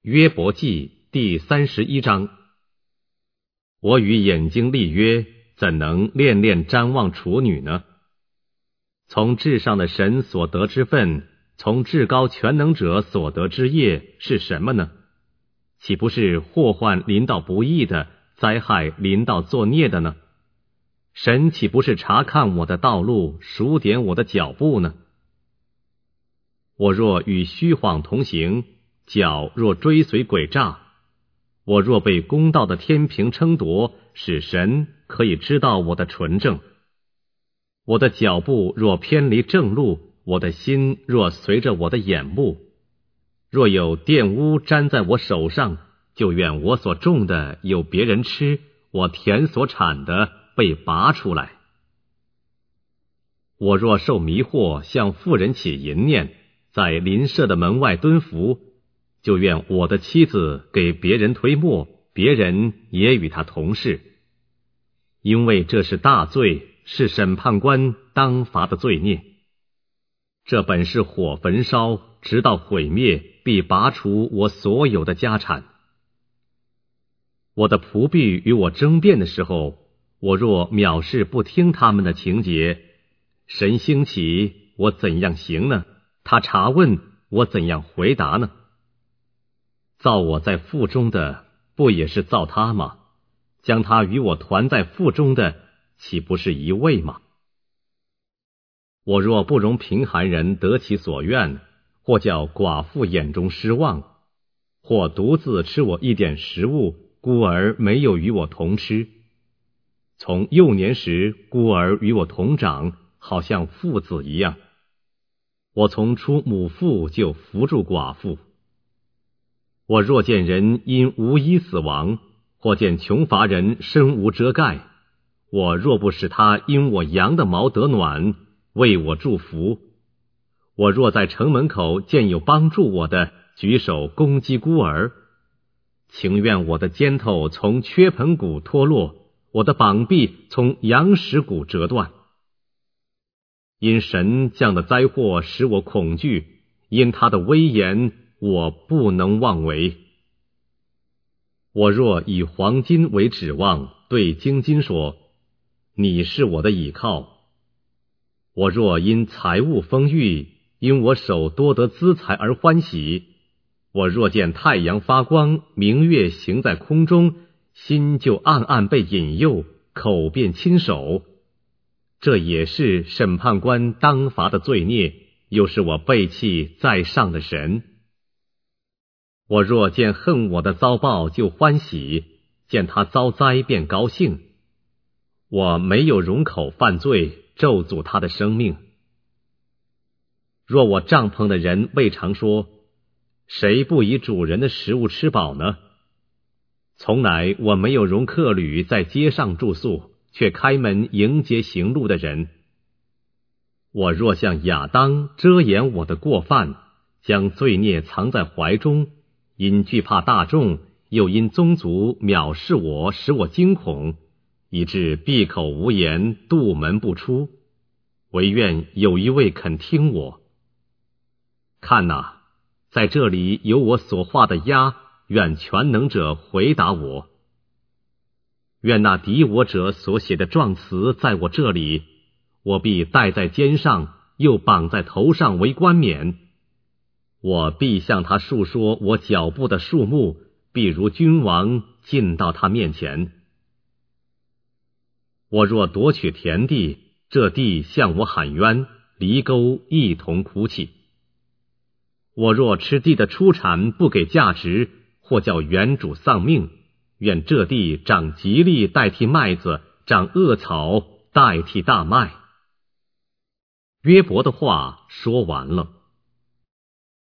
约伯记第31章。我与眼睛立约，怎能恋恋瞻望处女呢？从至上的神所得之分，从至高全能者所得之业是什么呢？岂不是祸患临到不义的，灾害临到作孽的呢？神岂不是查看我的道路，数点我的脚步呢？我若与虚谎同行，脚若追随诡诈，我若被公道的天平称夺，使神可以知道我的纯正。我的脚步若偏离正路，我的心若随着我的眼目，若有玷污沾在我手上，就愿我所种的有别人吃，我田所产的被拔出来。我若受迷惑，向妇人起淫念，在邻舍的门外蹲伏，就愿我的妻子给别人推磨，别人也与他同事，因为这是大罪，是审判官当罚的罪孽。这本是火焚烧，直到毁灭，必拔除我所有的家产。我的仆婢与我争辩的时候，我若藐视不听他们的情节，神兴起，我怎样行呢？他查问，我怎样回答呢？造我在腹中的，不也是造他吗？将他与我团在腹中的，岂不是一位吗？我若不容贫寒人得其所愿，或叫寡妇眼中失望，或独自吃我一点食物，孤儿没有与我同吃。从幼年时，孤儿与我同长，好像父子一样。我从出母腹就扶助寡妇。我若见人因无衣死亡，或见穷乏人身无遮盖，我若不使他因我羊的毛得暖，为我祝福，我若在城门口见有帮助我的，举手攻击孤儿，情愿我的肩头从缺盆骨脱落，我的膀臂从羊石骨折断。因神降的灾祸使我恐惧，因他的威严我不能妄为。我若以黄金为指望，对精金说，你是我的倚靠。我若因财物丰裕，因我手多得资财而欢喜，我若见太阳发光，明月行在空中，心就暗暗被引诱，口便亲手，这也是审判官当罚的罪孽，又是我背弃在上的神。我若见恨我的遭报就欢喜，见他遭灾便高兴。我没有容口犯罪，咒诅他的生命。若我帐篷的人未常说，谁不以主人的食物吃饱呢？从来我没有容客旅在街上住宿，却开门迎接行路的人。我若像亚当遮掩我的过犯，将罪孽藏在怀中，因惧怕大众，又因宗族藐视我，使我惊恐，以致闭口无言，杜门不出，唯愿有一位肯听我。看哪，在这里有我所画的鸭，愿全能者回答我。愿那敌我者所写的状词在我这里，我必戴在肩上，又绑在头上为冠冕。我必向他述说我脚步的数目，必如君王进到他面前。我若夺取田地，这地向我喊冤，犁沟一同哭泣。我若吃地的出产不给价值，或叫原主丧命，愿这地长吉利代替麦子，长恶草代替大麦。约伯的话说完了。